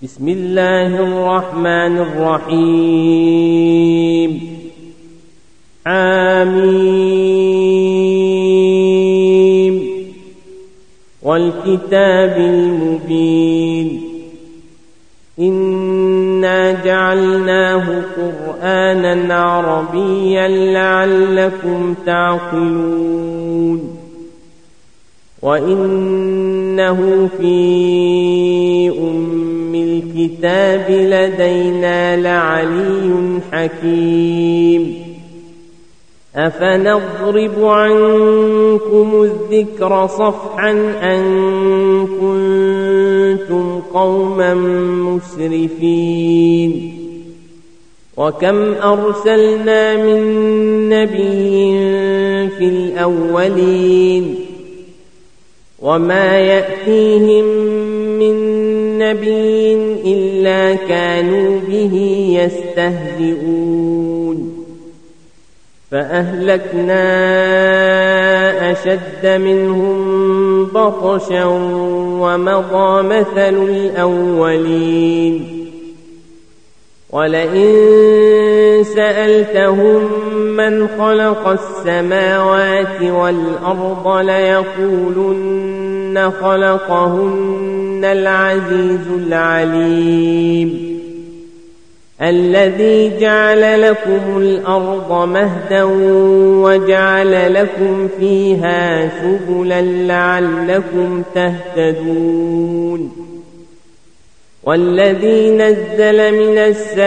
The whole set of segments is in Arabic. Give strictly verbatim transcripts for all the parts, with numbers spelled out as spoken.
بسم الله الرحمن الرحيم آمين والكتاب المبين إنا جعلناه قرآنا عربيا لعلكم تعقلون وإنه في أم الكتاب لدينا لعلي حكيم أفنضرب عنكم الذكر صفحا أن كنتم قوما مسرفين وكم أرسلنا من نبي في الأولين وما يأتيهم من نبي إلا كانوا به يستهزئون فأهلكنا أشد منهم بطشا ومضى مثل الأولين ولئن سألتهم من خلق السماوات والأرض ليقولن خلقهن العزيز العليم الذي جعل لكم الأرض مهدا وجعل لكم فيها سبلا لعلكم تهتدون والذي نزل من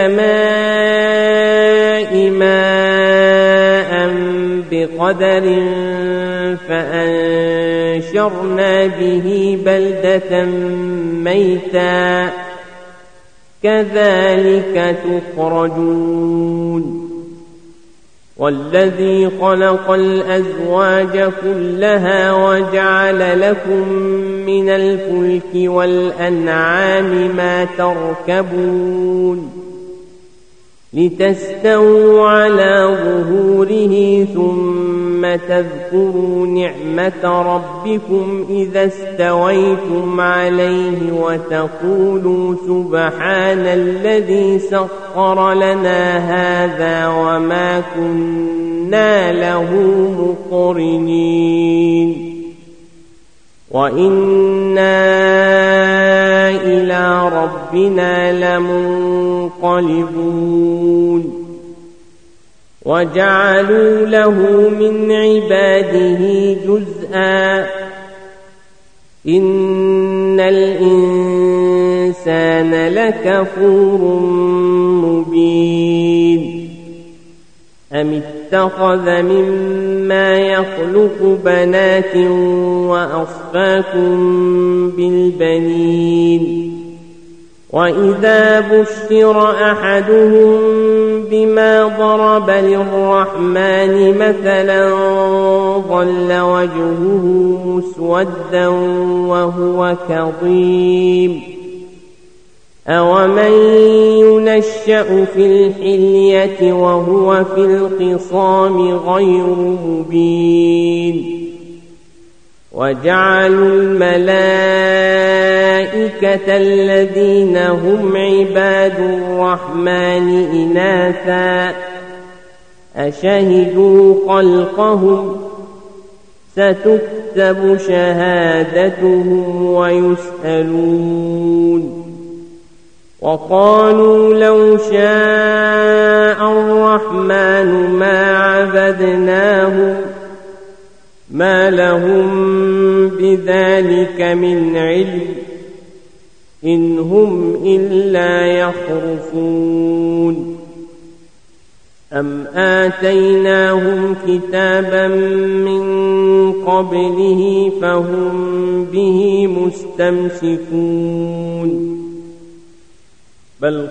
السماء ماء بقدر فأنشرنا به بلدة ميتا كذلك تخرجون والذي خلق الأزواج كلها وجعل لكم من الفلك والأنعام ما تركبون لتستووا على ظهوره ثم تذكروا نعمة ربكم إذا استويتم عليه وتقولوا سبحان الذي سخر لنا هذا وما كنا له مقرنين وإنا إلى ربنا لمنقلبون وجعلوا له من عباده جزءا إن الإنسان لكفور مبين أم اتخذ مما يخلق بنات وأصفاكم بالبنين وإذا بشر أحدهم بما ضرب للرحمن مثلا ظل وجهه مسودا وهو كظيم أومن ينشأ في الحلية وهو في الخصام غير مبين وجعلوا الملائكة الذين هم عباد الرحمن إناثا أشهدوا خلقهم ستكتب شهادتهم ويسألون وقالوا لو شاء الرحمن ما عبدناهم ما لهم بذلك من علم إن هم إلا يخرصون أم آتيناهم كتابا من قبله فهم به مستمسكون بل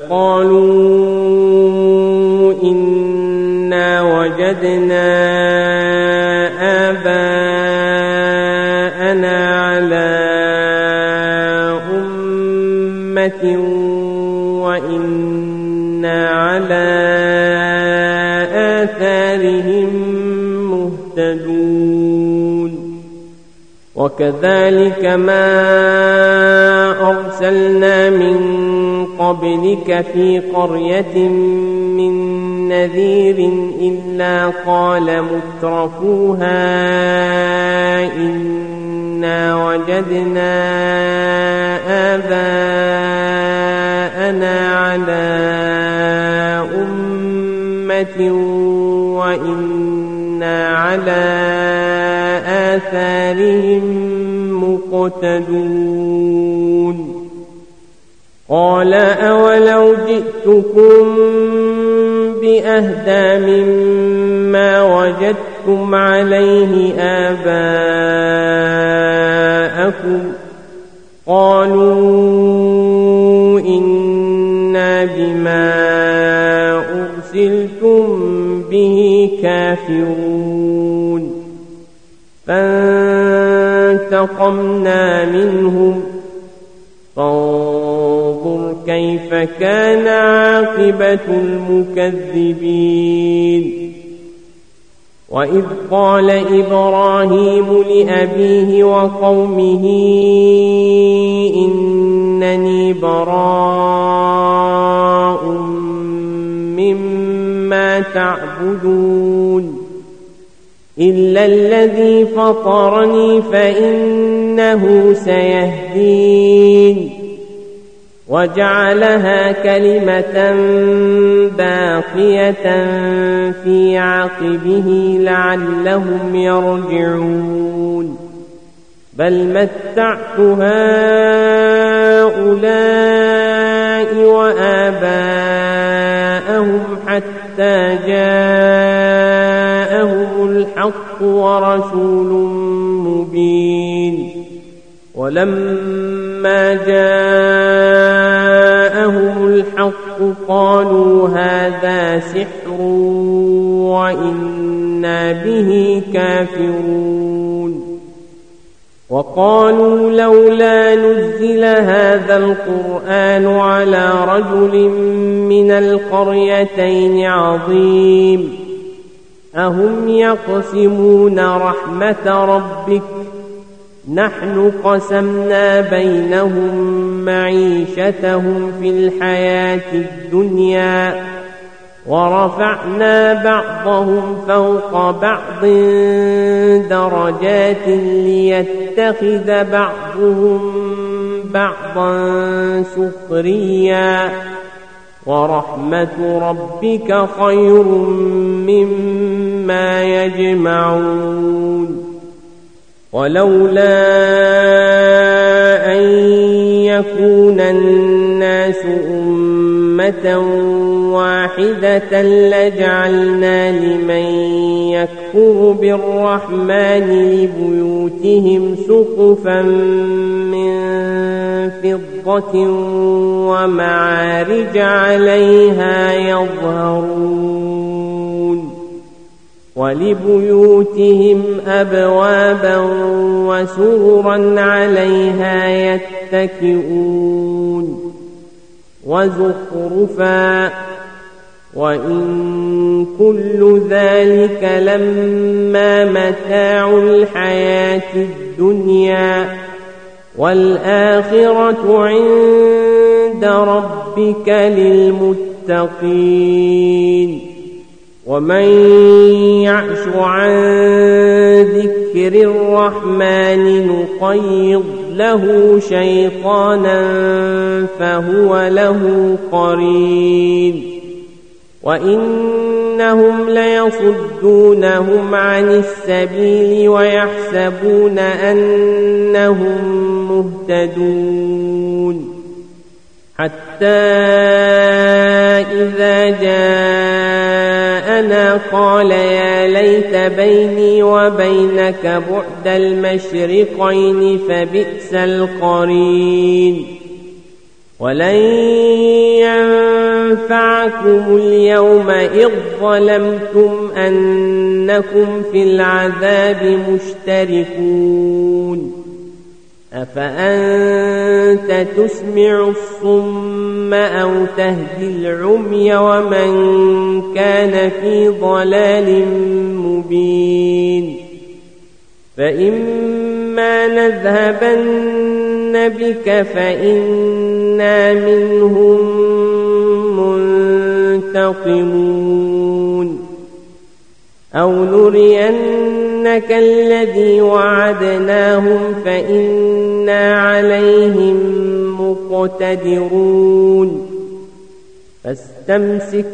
قالوا إنا وجدنا آباءنا على أمة وإنا على آثارهم مهتدون وكذلك ما أرسلنا من قبلك في قرية من نذير إلا قال مترفوها إنا وجدنا آباءنا على أمة وإنا على آثارهم مقتدون قال أولو جئتكم بأهدى مما وجدتم عليه آباءكم قالوا إنا بما أرسلتم به كافرون فانتقمنا منهم فانظر كيف كان عاقبة المكذبين وإذ قال إبراهيم لأبيه وقومه إنني براء مما تعبدون إلا الذي فطرني فإنه سيهدين وجعلها كلمة باقية في عقبه لعلهم يرجعون بل متعت هؤلاء وآباءهم حتى جاءهم الحق ورسول مبين ولما جاءهم الحق قالوا هذا سحر وإنا به كافرون وقالوا لولا نزل هذا القرآن على رجل من القريتين عظيم أهم يقسمون رحمة ربك نحن قسمنا بينهم معيشتهم في الحياة الدنيا ورفعنا بعضهم فوق بعض درجات ليتخذ بعضهم بعضا سخريا ورحمة ربك خير مما يجمعون ولولا أن يكون الناس أمة واحدة لجعلنا لمن يكفر بالرحمن لبيوتهم سقفا من فضة ومعارج عليها يظهرون ولبيوتهم أبوابا وسررا عليها يتكئون وزخرفا وإن كل ذلك لما متاع الحياة الدنيا والآخرة عند ربك للمتقين ومن يعش عن ذكر الرحمن نقيض له شيطانا فهو له قرين وإنهم ليصدونهم عن السبيل ويحسبون أنهم مهتدون حتى إذا جاءنا قال يا ليت بيني وبينك بعد المشرقين فبئس القرين ولن ينفعكم اليوم إذ ظلمتم أنكم في العذاب مشتركون أفأنت تسمع الصم أو تهدي العمي ومن كان في ضلال مبين فإما فإما نذهبن بك فإنا منهم منتقمون أو نرينك الذي وعدناهم فإنا عليهم مقتدرون فاستمسك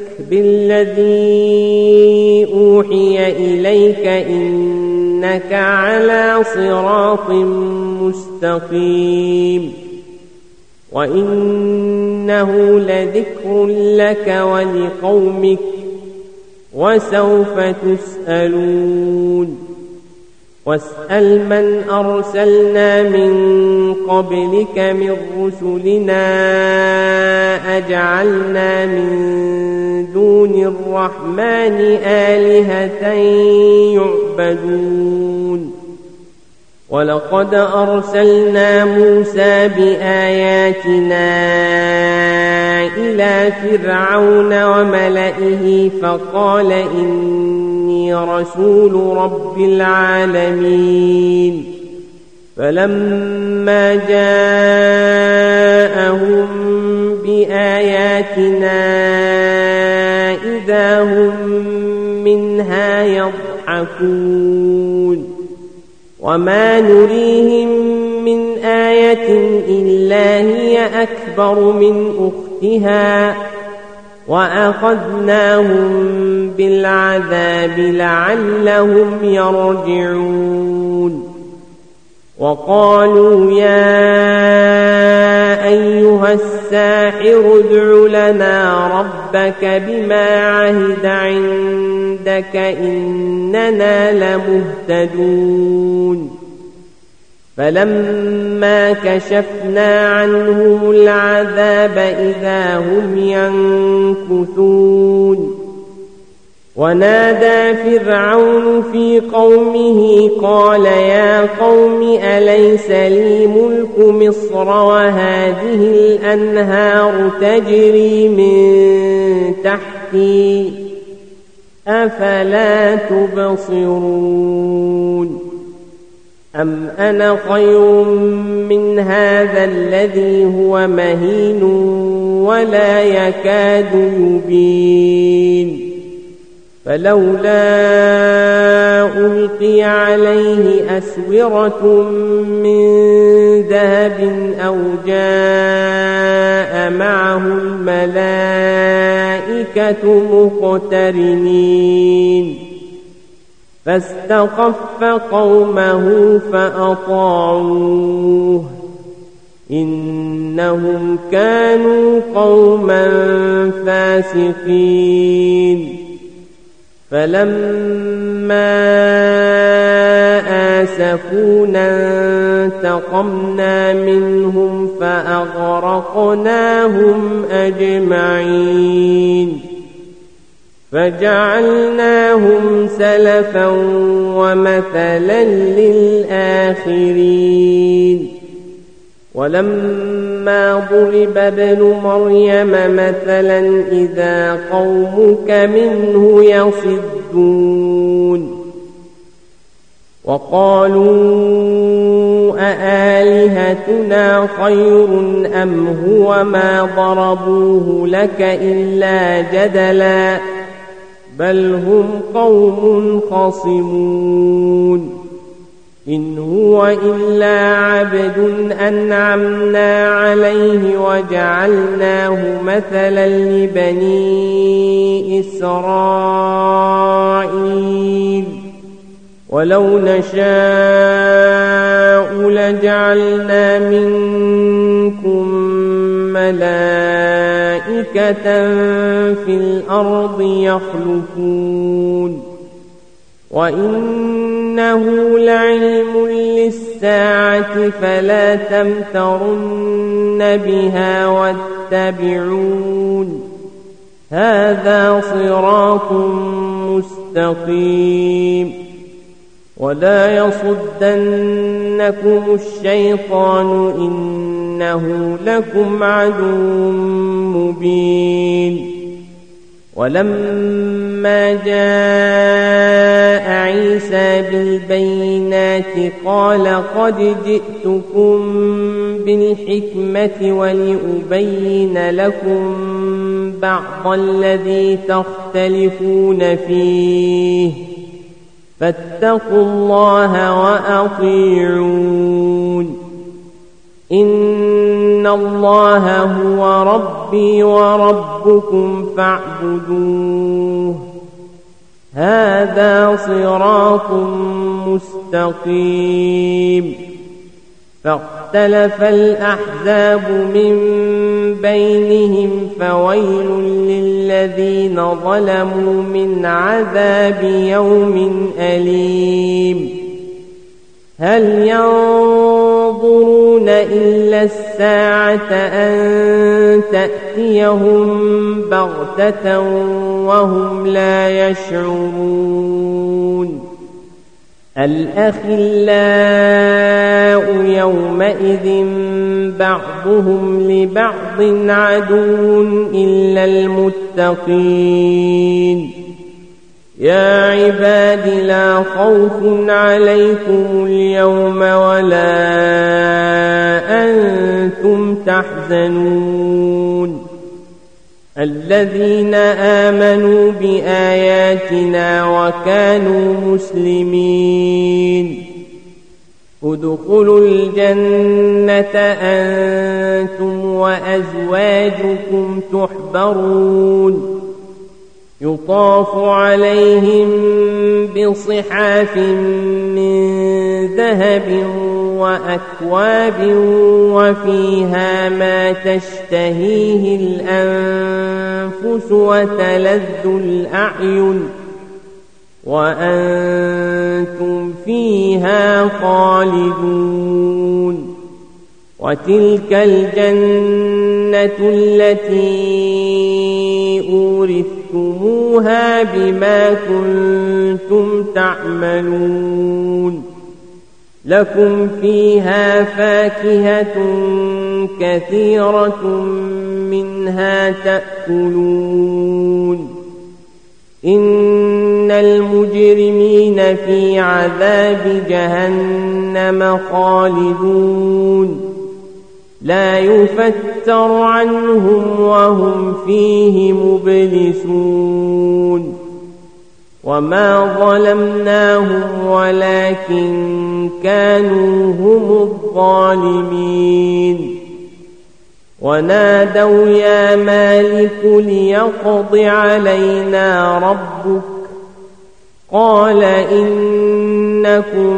بالذي أوحي إليك إنك على صراط مستقيم وإنه لذكر لك ولقومك وسوف تسألون واسأل من أرسلنا من قبلك من رسلنا أجعلنا من دون الرحمن آلهة يعبدون ولقد أرسلنا موسى بآياتنا إلى فرعون وملئه فقال إني رسول رب العالمين فلما جاءهم بآياتنا إذا هم منها يضحكون وما نريهم من آية إلا هي أكبر من أختها وأخذناهم بالعذاب لعلهم يرجعون وقالوا يا أيها الساحر ادع لنا ربك بما عهد عندك إننا لمهتدون فلما كشفنا عنهم العذاب إذا هم ينكثون ونادى فرعون في قومه قال يا قوم أليس لي ملك مصر وهذه الأنهار تجري من تحتي أفلا تبصرون أم أنا خير من هذا الذي هو مهين ولا يكاد يبين فلولا ألقي عليه أسورة من ذهب أو جاء معه الملائكة مقترنين فاستخف قومه فأطاعوه إنهم كانوا قوما فاسقين فلما آسفونا انتقمنا منهم فأغرقناهم أجمعين فجعلناهم سلفا ومثلا للآخرين ولما ضرب ابن مريم مثلا إذا قومك منه يصدون وقالوا أآلهتنا خير أم هو ما ضربوه لك إلا جدلا بل هم قوم خصمون إن هو إلا عبد أنعمنا عليه وجعلناه مثلا لبني إسرائيل ولو نشاء لجعلنا منكم ملائكة في الأرض يخلفون وإنه لعلم للساعة فلا تمترن بها واتبعون هذا صراط مستقيم ولا يصدنكم الشيطان إنه لكم عدو مبين ولما جاء عيسى بالبينات قال قد جئتكم بالحكمة ولأبين لكم بعض الذي تختلفون فيه فاتقوا الله وأطيعون إن الله هو ربي وربكم فاعبدوه هذا صراط مستقيم فاختلف الأحزاب من بينهم فويل للذين ظلموا من عذاب يوم أليم هل ينظرون إلا الساعة أن تأتيهم بغتة وهم لا يشعرون الأخلاء يومئذ بعضهم لبعض عدو إلا المتقين يا عباد لا خوف عليكم اليوم ولا أنتم تحزنون الذين آمنوا بآياتنا وكانوا مسلمين ادخلوا الجنة أنتم وأزواجكم تحبرون يطاف عليهم بصحاف من ذهب وأكواب وفيها ما تشتهيه الأنفس وتلذ الأعين وأنتم فيها خالدون وتلك الجنة التي أورثتموها بما كنتم تعملون لكم فيها فاكهة كثيرة منها تأكلون إن المجرمين في عذاب جهنم خالدون لا يفتر عنهم وهم فيه مبلسون وما ظلمناهم ولكن كانوا هم الظالمين ونادوا يا مالك ليقض علينا ربك قال إنكم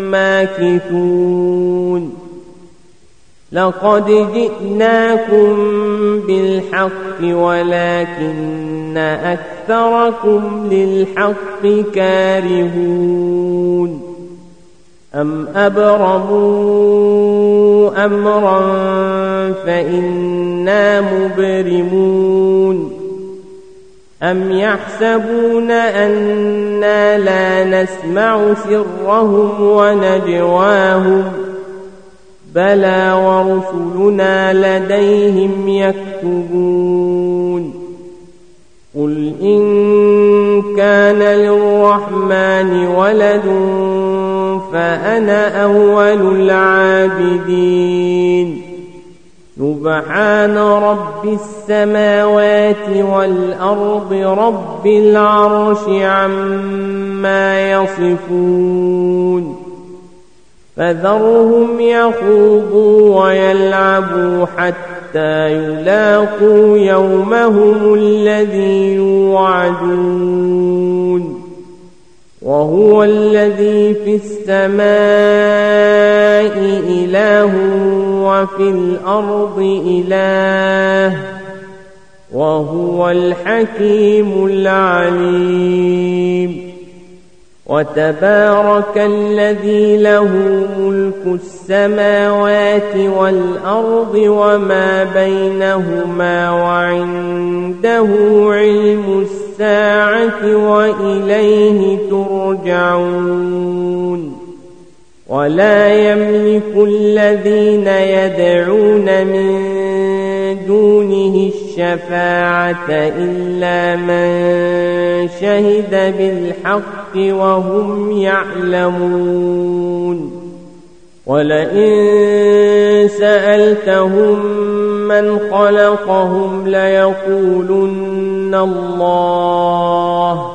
ماكثون لقد جئناكم بالحق ولكن أكثركم للحق كارهون أم أبرموا أمرا فإنا مبرمون أم يحسبون أنا لا نسمع سرهم ونجواهم بلى ورسلنا لديهم يكتبون قل إن كان للرحمن ولد فأنا أول العابدين سبحان رب السماوات والأرض رب العرش عما يصفون فذرهم يخوضوا ويلعبوا حتى يلاقوا يومهم الذي يوعدون وهو الذي في السماء إله وفي الأرض إله وهو الحكيم العليم وتبارك الذي له ملك السماوات والأرض وما بينهما وعنده علم الساعة وإليه ترجعون ولا يملك الذين يدعون من دونه الشيء الشفاعة إلا من شهد بالحق وهم يعلمون ولئن سألتهم من خلقهم ليقولن الله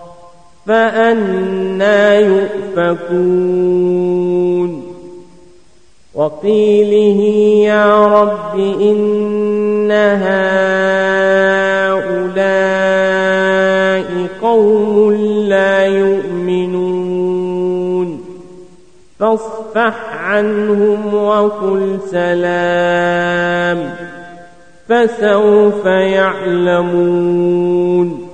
فأنى يؤفكون وقيله يا رب إن هؤلاء قوم لا يؤمنون فاصفح عنهم وقل سلام فسوف يعلمون